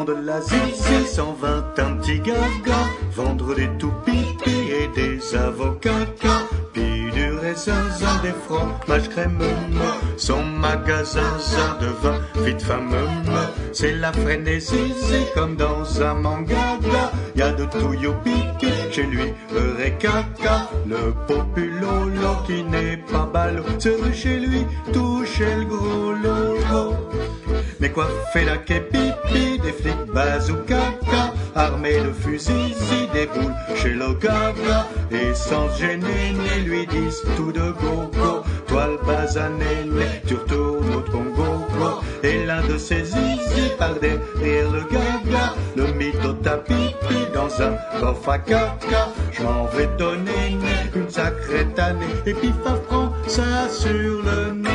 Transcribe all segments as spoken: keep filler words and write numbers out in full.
font de la zizi, s'en vint un petit gaga, vendre des toupies et des avocats, puis du raisin, des fromages crémeux, son magasin de vin fit fameux. C'est la frénésie, comme dans un manga, y a de tout youpi chez lui, Eureka, le populolo qui n'est pas ballot, se rue chez lui, toucher le gros lolo. Mais quoi fait la képipi, des flics bazooka, armés de fusils, des boules chez l'Ogaga, et sans se gêner, ni lui disent tout de gogo, toi le basané, tu retournes au Congo, et l'un de ces zizi par derrière le gaga, le mytho tapis dans un coffre à caca. Je m'en vais donner une sacrée tannée, et puis Faf prend ça sur le nez.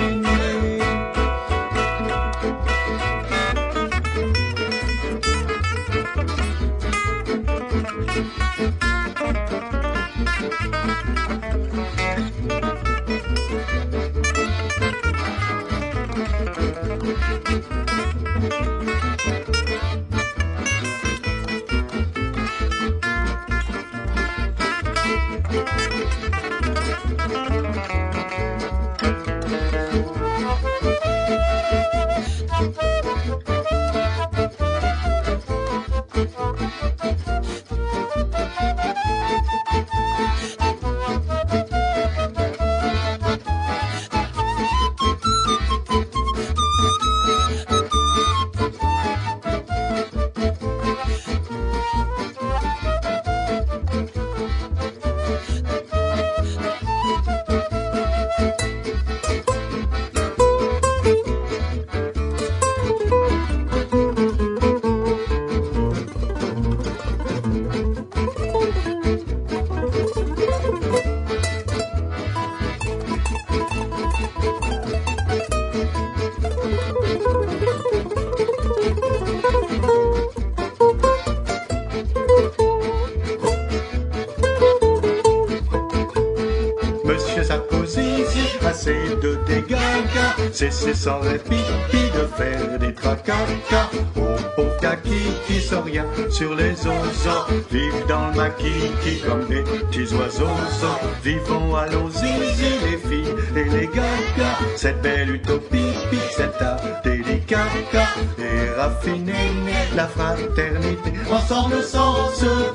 Monsieur Sarkozy, assez de dégâts, cessez sans répit de faire des tracas. Aux pauvres kakis qui sont rien sur les os, vivent dans le maquis comme des petits oiseaux. Vivons, allons-y, les filles et les gars, cette belle utopie, cet art délicat et raffiné, la fraternité, ensemble sans se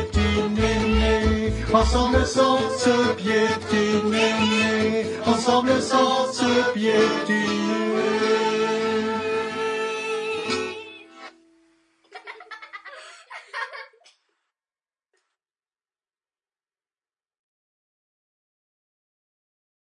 piétiner, ensemble sans se piétiner, ensemble sans se piétiner.